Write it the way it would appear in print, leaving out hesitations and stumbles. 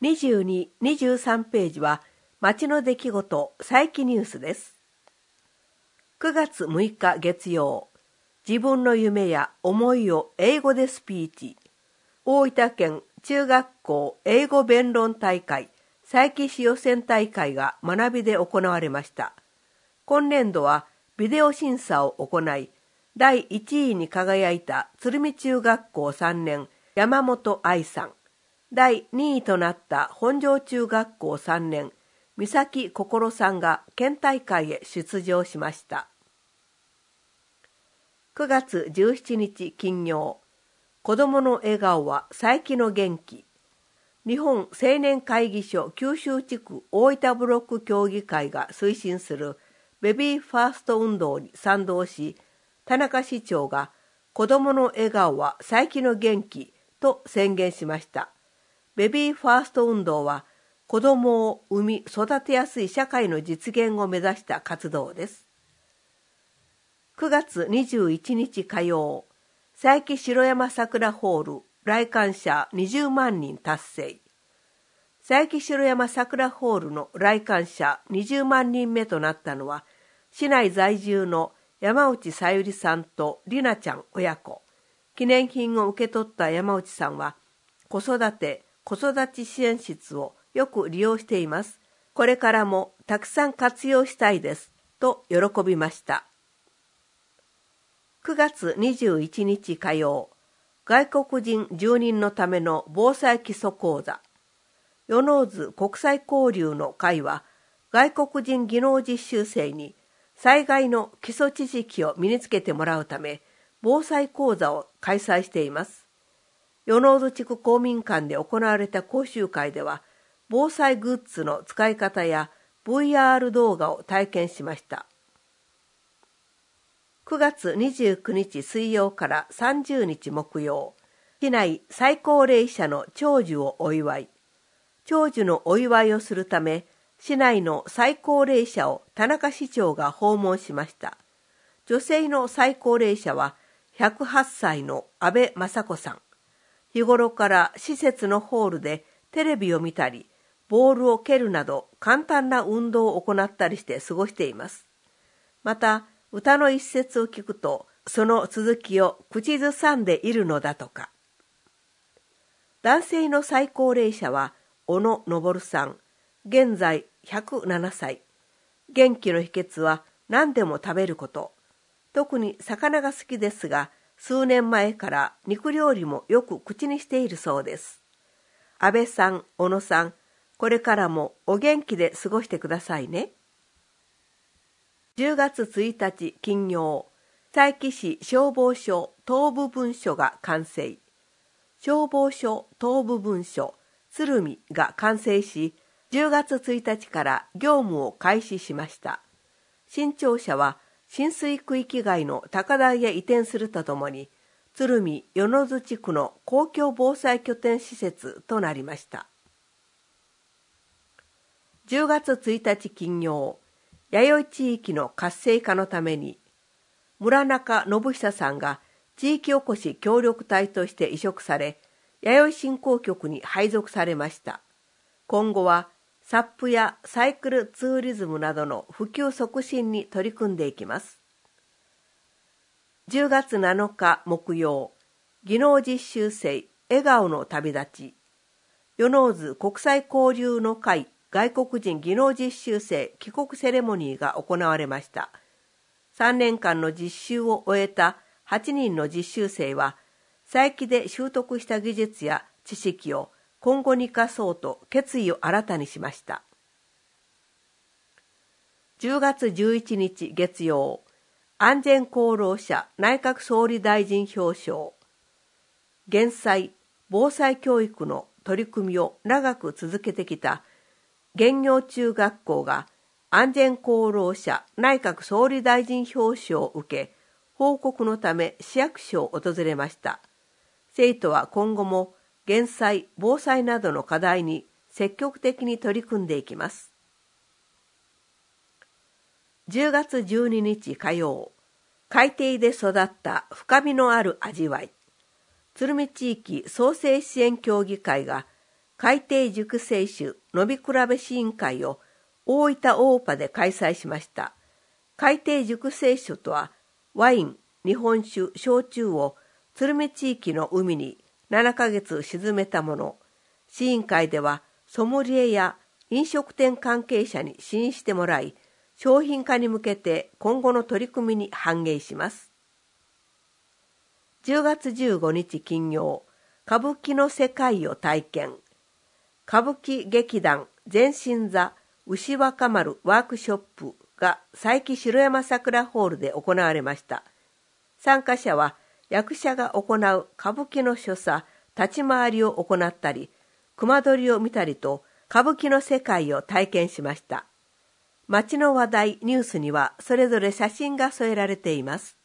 22、23ページは街の出来事、佐伯ニュースです。9月6日月曜、自分の夢や思いを英語でスピーチ。大分県中学校英語弁論大会佐伯市予選大会が学びで行われました。今年度はビデオ審査を行い、第1位に輝いた鶴見中学校3年山本愛さん、第2位となった本庄中学校3年三崎心さんが県大会へ出場しました。9月17日金曜、子どもの笑顔は佐伯の元気。日本青年会議所九州地区大分ブロック協議会が推進するベビーファースト運動に賛同し、田中市長が子どもの笑顔は佐伯の元気と宣言しました。ベビーファースト運動は子どもを産み育てやすい社会の実現を目指した活動です。9月21日火曜、佐伯城山桜ホール来館者20万人達成。佐伯城山桜ホールの来館者20万人目となったのは、市内在住の山内さゆりさんとりなちゃん親子。記念品を受け取った山内さんは、子育て支援室をよく利用しています。これからもたくさん活用したいです。と喜びました。9月21日火曜、外国人住人のための防災基礎講座。与野津国際交流の会は、外国人技能実習生に災害の基礎知識を身につけてもらうため、防災講座を開催しています。与野津地区公民館で行われた講習会では、防災グッズの使い方や VR 動画を体験しました。9月29日水曜から30日木曜、市内最高齢者の長寿をお祝い。長寿のお祝いをするため、市内の最高齢者を田中市長が訪問しました。女性の最高齢者は108歳の安倍雅子さん。日頃から施設のホールでテレビを見たり、ボールを蹴るなど簡単な運動を行ったりして過ごしています。また、歌の一節を聞くと、その続きを口ずさんでいるのだとか。男性の最高齢者は小野昇さん。現在107歳。元気の秘訣は何でも食べること。特に魚が好きですが、数年前から肉料理もよく口にしているそうです。安倍さん、小野さん、これからもお元気で過ごしてくださいね。10月1日金曜、佐伯市消防署東部分署が完成。消防署東部分署鶴見が完成し、10月1日から業務を開始しました。新庁舎は浸水区域外の高台へ移転するとともに、鶴見与野津地区の公共防災拠点施設となりました。10月1日金曜、弥生地域の活性化のために、村中信久さんが地域おこし協力隊として委嘱され、弥生振興局に配属されました。今後は、サップやサイクルツーリズムなどの普及促進に取り組んでいきます。10月7日木曜、技能実習生笑顔の旅立ち。与野津国際交流の会外国人技能実習生帰国セレモニーが行われました。3年間の実習を終えた8人の実習生は、佐伯で習得した技術や知識を今後に生かそうと決意を新たにしました。10月11日月曜、安全功労者内閣総理大臣表彰。減災・防災教育の取り組みを長く続けてきた玄行中学校が安全功労者内閣総理大臣表彰を受け、報告のため市役所を訪れました。生徒は今後も減災・防災などの課題に積極的に取り組んでいきます。10月12日火曜、海底で育った深みのある味わい。鶴見地域創生支援協議会が海底熟成酒飲み比べ試飲会を大分オーパで開催しました。海底熟成酒とは、ワイン、日本酒、焼酎を鶴見地域の海に7ヶ月沈めたもの。試飲会ではソムリエや飲食店関係者に試飲してもらい、商品化に向けて今後の取り組みに反映します。10月15日金曜、歌舞伎の世界を体験。歌舞伎劇団前進座牛若丸ワークショップが佐伯城山桜ホールで行われました。参加者は役者が行う歌舞伎の所作、立ち回りを行ったり、隈取りを見たりと歌舞伎の世界を体験しました。街の話題、ニュースにはそれぞれ写真が添えられています。